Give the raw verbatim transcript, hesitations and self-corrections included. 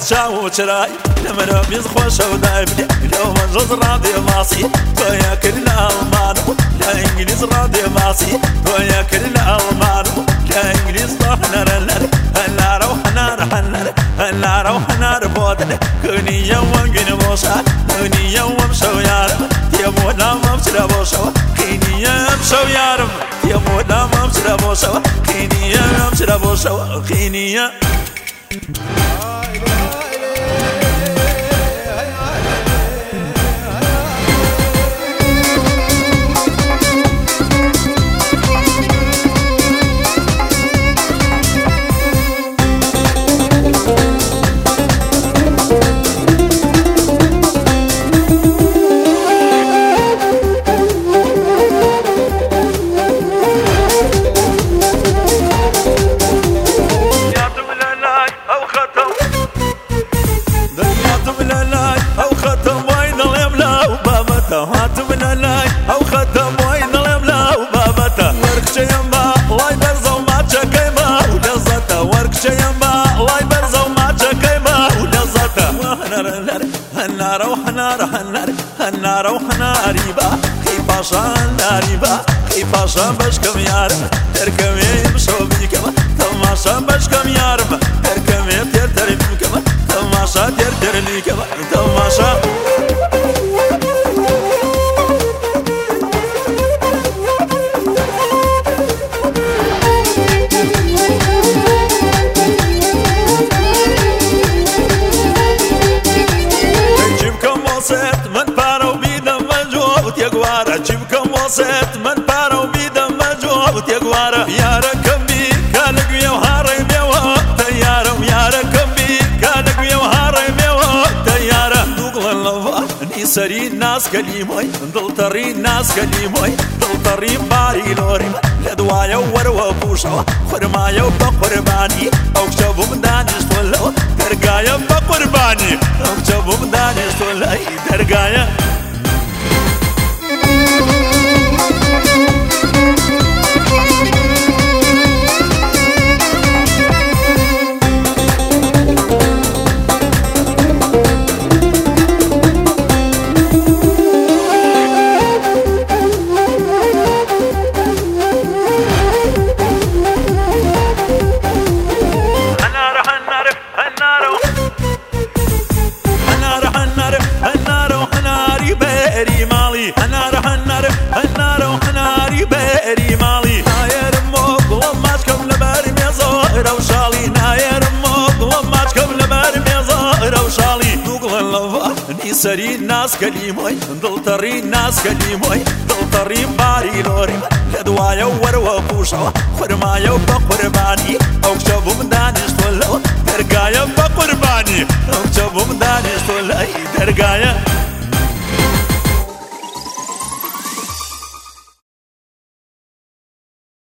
شاو شراي لمرة بيزخوش ودايبني لو مجوز راضي ماسي ويا كل الألمان لا إنجليز راضي ماسي ويا كل الألمان لا إنجليز طحنا رلر هلا روحنا رحلر هلا روحنا ربودن كوني يوم جن موسى كوني يوم شو يارم يمونا ممسر بوسوا كيني يوم شو يارم يمونا ممسر بوسوا كيني يوم ممسر بوسوا كيني هات من اللاي أو خدم وين الأملا وبابته ورك شيما لاي برزو ما تشكيما ولزته ورك شيما لاي برزو ما تشكيما ولزته وهنر هنر وحنار هنر هنر وحنار يبا كيفاشا ناريبا كيفاشا بشكم يارم تركم يمشوا بيكما تماشا بشكم يارم تركم يتر تربيكما تماشا تر ترليكما تماشا من بارو بيدم مجوت يقوارا جيبكم وصيت من بارو بيدم مجوت يقوارا يا ركم بي كانك ويا وهاري بيوا تيارا يا ركم بي كانك ويا وهاري بيوا تيارا دوغل الله نيسري ناس كليموي دلتري ناس كليموي دلتري باري لوري لدوايا وروا بوشوا خرمايا وبقرباني او شبو مدانش تولو درقايا بقرباني او شبو مدانش تولو درقايا أنا رح النار النار وحناري بيري مالي ناير موق وما تكم لباري ميزار وشالي ناير موق وما تكم لباري ميزار وشالي دوغل اللوفا نيسري ناس كليموي دلتري ناس كليموي دلتري باري لوري لدوايا وروا بوشوا خرمايا وبقرباني او شبو